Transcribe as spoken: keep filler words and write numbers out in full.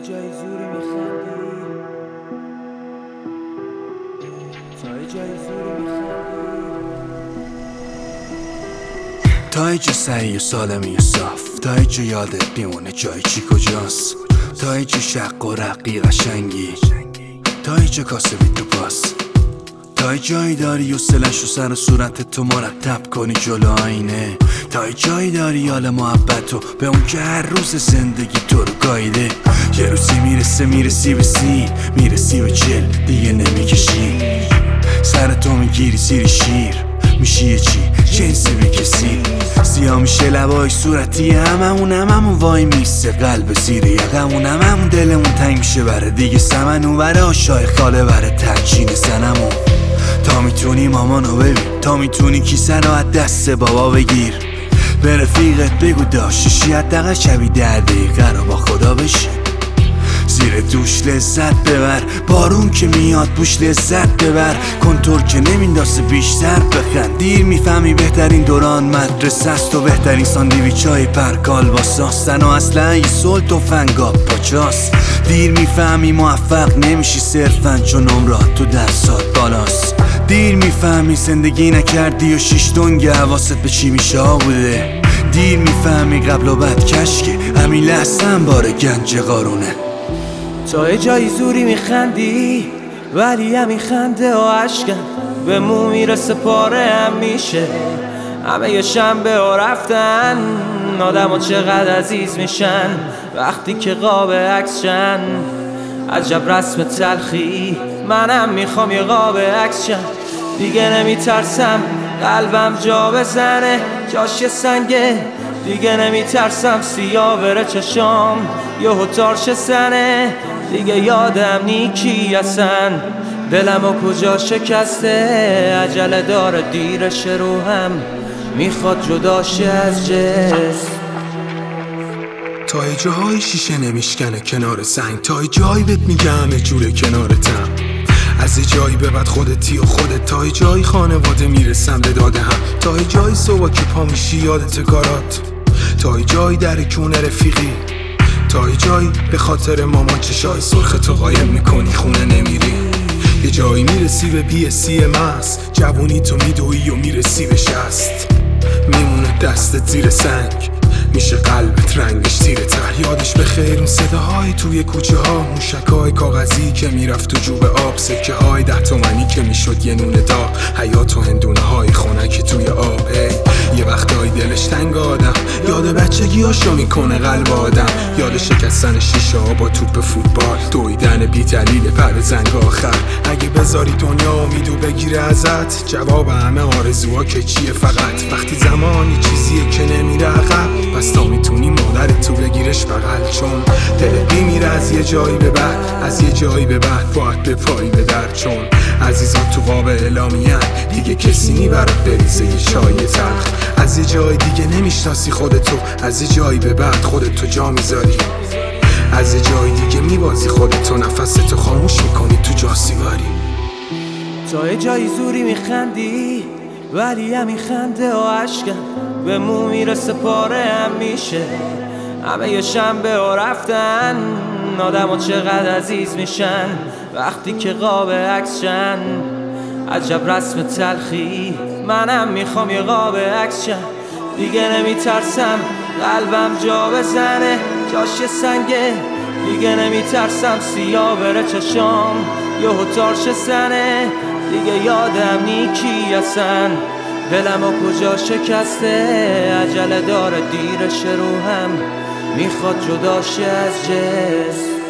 جای زوری میخندی، تا جای زوری میخندی، تا جا سعی و سالمی و صاف، تا جا یادت بیمونه جای چی کجاست، تا جا شق و رقی قشنگی، تا جا کاسبی تو پاس، تا جایی داری و سلش و سر و صورت تو مرتب کنی جلو آینه، تا جایی داری حال محبت و به اون که هر روز زندگی تو رو گایده. یه روزی میرسه میرسی به سی، میرسی به چل دیگه نمیکشی، سر تو میگیری زیر شیر، میشی یه چی جنسی به کسی، سیاه میشه لبای صورتی هممون، هممون وای میسته قلب زیر یقمون، هممون دلمون تنگ میشه بره دیگه سمنون، بره آشای خاله بره ترچین زنمون. تا میتونی مامانو ببین، تا میتونی کیسه رو از دست بابا بگیر، به رفیقت بگو داشتشی حداقل شبی ده دقیقه رو با خدا بشی، زیر دوش لذت ببر، بارون که میاد بوش لذت ببر، کنتور که نمیندازه بیشتر بخند، دیر میفهمی بهترین دوران مدرسه است و بهترین ساندویچ های پرکال با ساستن و اصلا یه سلط و فنگاب پاچاست، دیر میفهمی موفق نمیشی صرفا چون عمرات تو درسات بالاست، دیر میفهمی زندگی نکردی و شیش دنگ حواست به چی میشه بوده، دیر میفهمی قبل و بعد کشکه همین لحظه هم بار گنج قارونه. تا جای زوری میخندی ولی همین خنده و عشقم به مو میرسه پاره هم میشه، همه یه شنبه و رفتن آدم ها چقدر عزیز میشن وقتی که قاب عکس شن، عجب رسم تلخی منم میخوام یه قاب عکس شن، دیگه نمیترسم قلبم جا بزنه جاش سنگه، دیگه نمیترسم سیاه بره چشام یهو تارش سنه، دیگه یادم نیکی اصن دلم و کجا شکسته، عجله داره دیرش رو هم میخواد جداشه از جسم، تا جاهای شیشه نمیشکنه کنار سنگ، تا جایی بهت میگه همه جوره کنارتم، از جایی به بعد خودتی و خودت، تا جایی خانواده میرسم به داده هم، تا جایی صبح که پا میشی یادت کارات، تا جایی در کونه رفیقی، تا جایی به خاطر مامان چشای سرخ تو قایم میکنی خونه نمیری، یه جایی میرسی به بی سی ماس، جوونی تو میدوی و میرسی به شست، میمونه دستت زیر سنگ میشه قلبت رنگش تیره تر، یادش به خیر اون صداهای توی کوچه ها، موشکای کاغذی که میرفت تو جوب آب، سکه های ده تومنی که میشد یه نون داغ، حیات و هندونه های خنک توی آب، یه وقتایی دلش تنگ آدم، یاد بچگی هاشو میکنه قلب آدم، یاد شکستن شیشه ها با توپ فوتبال، دویدن بی دلیل پر زنگ آخر، اگه بذاری دنیا امیدو بگیره ازت، جواب همه آرزوها که چیه فقط، وقتی زمانی چیزیه که نمیره عقب، پس تا میتونی مادرت تو بگیرش بغل، چون دلت میمیره از یه جایی به بعد، از یه جایی به بعد باید به پایی به در، چون عزیزان تو قاب اعلامیه‌ن دیگه کسی نی برات بریزه یه چای تلخ، از یه جای دیگه نمیشناسی خودتو، از یه جایی به بعد خودتو جا میذاری، از یه جای دیگه میبازی خودتو، نفستو خاموش میکنی تو جاسیگاری. تا جای زوری میخندی ولی همین خنده و عشقم به مو میرسه پاره هم میشه، همه یه شنبه و رفتن آدم ها چقدر عزیز میشن وقتی که قاب عکس شن، عجب رسم تلخی منم میخوام یه قاب عکس شن، دیگه نمیترسم قلبم جا بزنه جاش سنگه، دیگه نمیترسم سیاه بره چشام یهو تارش سنه، دیگه یادم نیکی اصن دلم و کجا شکسته، عجله داره دیرش رو هم میخواد جداشه از جسم.